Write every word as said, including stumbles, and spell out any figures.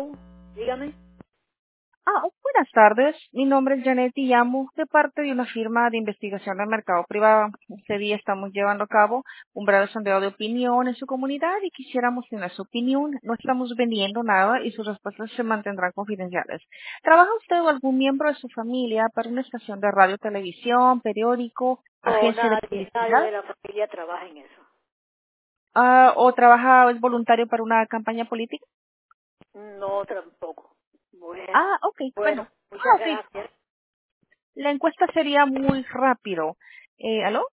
Dígame. Ah, buenas tardes. Mi nombre es Janet y llamo de parte de una firma de investigación del mercado privado. Este día estamos llevando a cabo un breve sondeo de opinión en su comunidad y quisiéramos tener su opinión. No estamos vendiendo nada y sus respuestas se mantendrán confidenciales. ¿Trabaja usted o algún miembro de su familia para una estación de radio, televisión, periódico, No, agencia de nadie, nadie de publicidad? la familia trabaja en eso. Ah, ¿o trabaja, es voluntario para una campaña política? No, tampoco. Bueno, Ah, ok, bueno, bueno. muchas Ah, sí. gracias. La encuesta sería muy rápido. Eh, ¿aló?